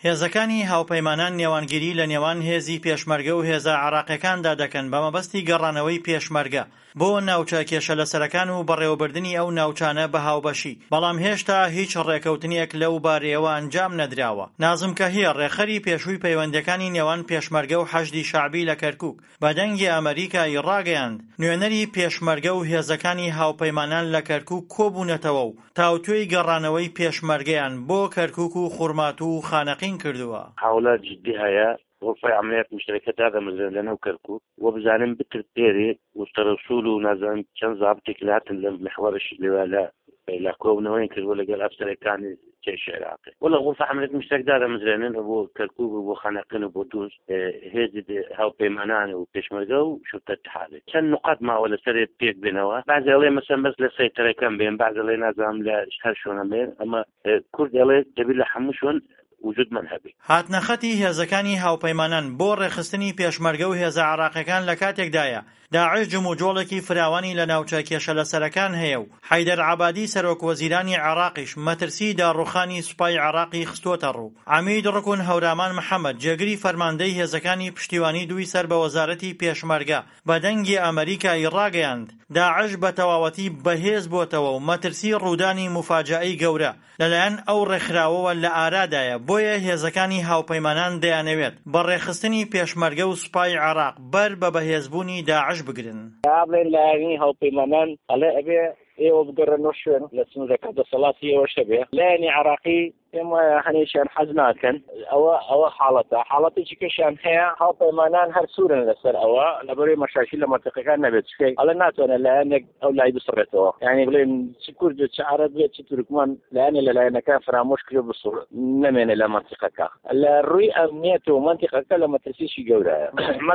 هێزەکانی هاوپەیمانان نێوانگیری لە نێوان هێزی پێشمەرگە و هێزە عێراقیەکاندا دەکەن بە مەبەستی گەڕانەوەی پێشمەرگە بۆ ناوچە کێشەلەسەرەکان و بەڕێوەبردننی ئەو ناوچانە بە هاوبەشی، بەڵام هێشتا هیچ ڕێکەوتنیەک لەو بارەیەوە ئەنجام نەدراوە. نازم کەهیە ڕێخەری پێشووی پەیوەندیەکانی نێوان پێشمەرگە و حەشدی شەعبی لە کەرکووک بە دەنگی ئەمریکای ڕاگەیاند نوێنەری پێشمەرگە و هێزەکانی هاوپەیمانان لە کەرکووک کۆبوونەتەوە و تاوتوێی گەڕانەوەی پێشمەرگەیان بۆ کەرکووک و خوڕمات و خانەقین کردووە. حاولات جدي هيا غرفة عمليات مشتركات هذا مثلا لنا وكركوك وبزعلم بكر بيري وترسولوا نازل كان ضابطك لات المحور اللي ولا لا كوبنا وين كل ولا قال أفسر كان جيش عراقي ولا غرفة عمليات مشتركات هذا مثلا أبو كركوك وأبو خناقين وأبو دوز هيد هاو بيمانان وبيشمرجو شو تتحالي كان نقاط ما ولا سريت بيك بينوا بعد اللي مثلا بس لسيطرة كان بين بعد اللي نازم لا شهر شو نمين أما كل اللي تبي لحمشون وجود منهبی. هاتنەخەتی هێزەکانی هاوپەیمانان بۆ ڕێخستنی پێشمەرگە و هێزە عێراقیەکان لە کاتێکدایە داعش جموجۆڵێکی فراوانی لە ناوچە کێشەلەسەرەکان هەیە و حەیدەر عەبادی سەرۆکوەزیرانی عێراقیش مەترسی داڕوخانی سوپای عێراقی خستووەتە ڕوو. عەمید ڕکن هەورامان محەممەد جێگری فەرماندەی هێزەکانی پشتیوانی دووی سەر بە وەزارەتی پێشمەرگە بە دەنگی ئەمریکای ڕاگەیاند داعش بە تەواوەتی بەهێز بۆتەوە و مەترسی ڕوودانی مفاجعەی گەورە لەلایەن ئەو ڕێکخراوەوە لە ئارادایە بۆیە هێزەکانی هاوپەیمانان دەیانەوێت بە ڕێخستنی پێشمەرگە و سوپای عێراق بەر بە بەهێزبوونی داعش بگرن. لایەنی هاوپەیمانان ئەڵێ ئەبێ ئێوە بگەڕێنەوە شوێن لە سنوورەکە دەسەڵاتی ئێوە شەبێ لایەنی عێراقی ئێمە هەنێشیان حەز ناکەن ئەوە حاڵەتێکی کەشیان هەیە هاوپەیمانان هەر سوورن لەسەر ئەوە لەبەرەوەی مەشاکیل لە مەنتیقەکان نەبێت چکەی ئەڵێ ناتوانێت لایەنێک ئەو لای بسڕێتەوە یعنی بڵێن چ کورد چ عەرەب بێت چ تورکمان لایەنێ لە لایەنەکان فرامۆش کرێ بسوڕ نەمێنێ لە مەنتیقەکە لە ڕووی ئەمنیەت و مەنتیقەکە لە مەترسیشی گەورەیە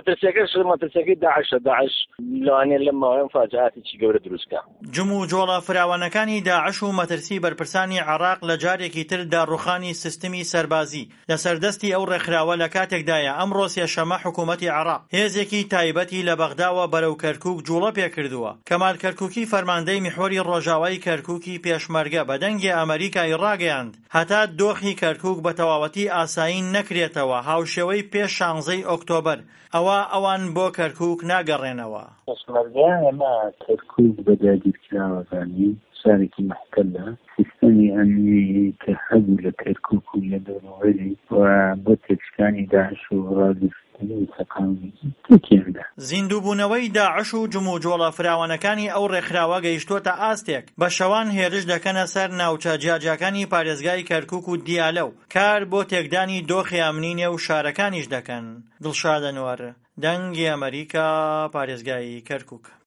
مەترسیەکەی داعش لەوانێ لەم ماوەیە فاجعاتێکی گەورە دروستکە. جموجۆڵە فراوانەکانی داعش و مەترسی بەرپرسانی عێراق لە جارێکی تر ڕوخانی سیستمی سەربازی لە سەردەستی ئەو ڕێکخراوە لە کاتێکدایە ئەمڕۆ سێشەمە حکوومەتی عێراق هێزێکی تایبەتی لە بەغداوە بەرەو کەرکووک جوڵە پێکردووە. کەمال کەرکووکی فەرماندەی میحوەری ڕۆژاوای کەرکووکی پێشمەرگە بە دەنگی ئەمریکای ڕاگەیاند هەتا دۆخی کەرکووک بە تەواوەتی ئاسایی نەکرێتەوە هاوشێوەی پێش 16 ئۆکتۆبەر ئەوان بۆ کەرکووک ناگەڕێنەوە. پێشمەرگە ئەمە کەرکووک بەدادگیرکراوەکانی شارێکی محتەلە سیستەمی ئەمنی کە هەبوو لە کەرکووک و لە دەوروبەری و بۆ تێکشکانی داعش و ڕاگررتنی سەقامی تێکێندا. زیندووبوونەوەی داعش و جموجۆڵە فراوانەکانی ئەو ڕێکخراوە گەیشتووەتە ئاستێک بە شەوان هێرش دەکەنە سەر ناوچە جیاجەکانی پارێزگای کەرکووک و دیالە و کار بۆ تێکدانی دۆخی ئەمنی نێو شارەکانیش دەکەن. دڵشاد ئەنوەر، دەنگی ئەمریکا، پارێزگای کەرکووک.